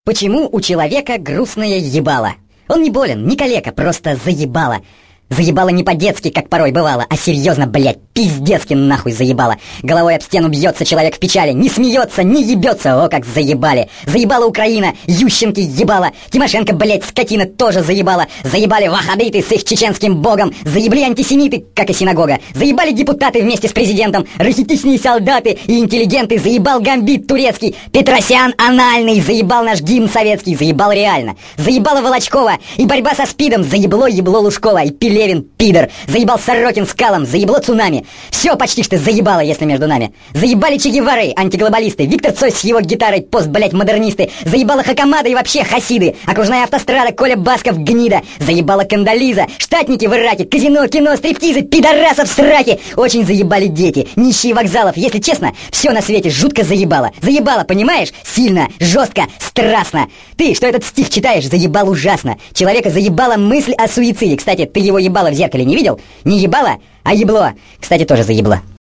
Почему у человека грустное ебало? Он не болен, не калека, просто заебало. Заебало не по-детски, как порой бывало, а серьезно, блять, пиздецки нахуй заебало. Головой об стену бьется человек в печали, не смеется, не ебется, о, как заебали. Заебала Украина, Ющенки ебала, Тимошенко, блять, скотина, тоже заебала. Заебали ваххабиты с их чеченским богом, заебли антисемиты, как и синагога. Заебали депутаты вместе с президентом, рахитичные солдаты и интеллигенты, заебал гамбит турецкий, Петросян анальный, заебал наш гимн советский, заебал реально. Заебала Волочкова и борьба со СПИДом, заебло ебло Лужкова и Пелевин, пидор, заебал Сорокин с Калом, заебло цунами. Все почти что заебало, если между нами. Заебали Че Гевары, антиглобалисты, Виктор Цой с его гитарой, пост, блять, модернисты. Заебала Хакамада и вообще хасиды, окружная автострада, Коля Басков, гнида. Заебала Кандализа, штатники в Ираке, казино, кино, стриптизы, пидорасов сраки. Очень заебали дети, нищие вокзалов. Если честно, все на свете жутко заебало. Заебало, понимаешь? Сильно, жестко, страстно. Ты, что этот стих читаешь, заебал ужасно. Человека заебала мысль о суициде. Кстати, ты его ебало в зеркале не видел? Не ебало, а ебло. Кстати, тоже заебло.